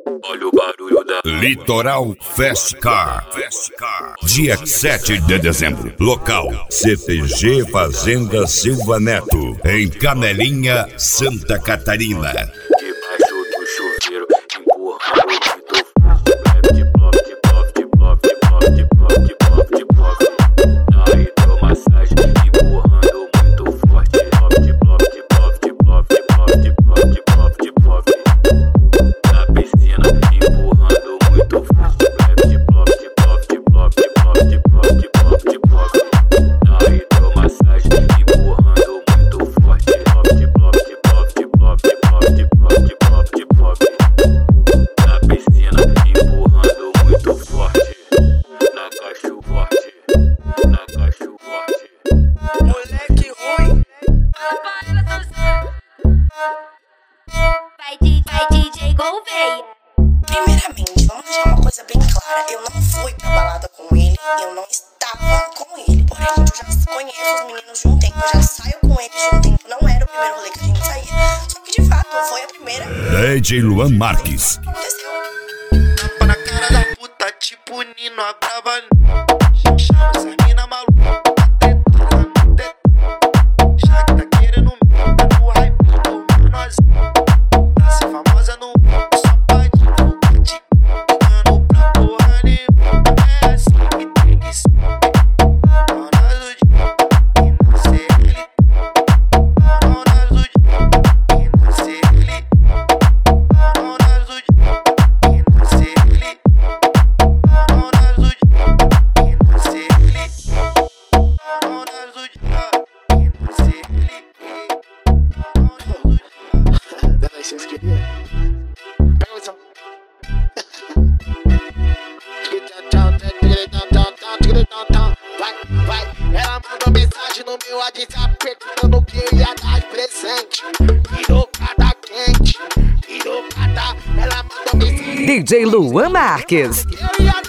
Olha o barulho da Litoral Fast Car. Dia 7 de dezembro. Local: CTG Fazenda Silva Neto, em Canelinha, Santa Catarina. debaixo do chuveiro, empurrando o de bloco, de bloco, de bloco, de bloco, de bloco, de bloco, de bloco. Na hidromassagem, empurrando muito forte. De bloco, de bloco, de bloco, de bloco, de bloco, de bloco, de bloco. Na piscina, empurrando muito forte. De bloco, de bloco, de bloco, de bloco, de bloco, de bloco, de bloco. Na hidromassagem, empurrando muito forte. De bloco, de bloco, de bloco, de bloco, de bloco, de bloco, de bloco. Na piscina, empurrando muito forte. Na caixa forte, na caixa forte. Moleque ruim. Vai DJ Gouveia. Primeiramente, vamos deixar uma coisa bem clara. Eu não fui pra balada com ele, eu não estava com ele. Porém, eu já conheço os meninos de um tempo, eu já saio com eles de um tempo. Não era o primeiro rolê que a gente saía. Só que de fato, não foi a primeira. DJ Luan Marques. Aconteceu. Tapa na cara da puta, tipo Nino, a brava. Chama essa mina maluca, já que tá querendo no hype, nós. Pra ser famosa no só pode te ganhando pra porra nenhuma. É assim que tem que ser. Nós do dia e nascer ele. Nós do dia e nascer ele. Nós do dia e nascer ele. Nós do dia e nascer ele. Nós do dia e nascer ele. Dá licença, querida. Pega a lição. Vai. Ela mandou mensagem no meu WhatsApp perguntando o que eu ia dar de presente. Pirocada quente, pirocada. Ela mandou mensagem. DJ Luan Marques. Eu ia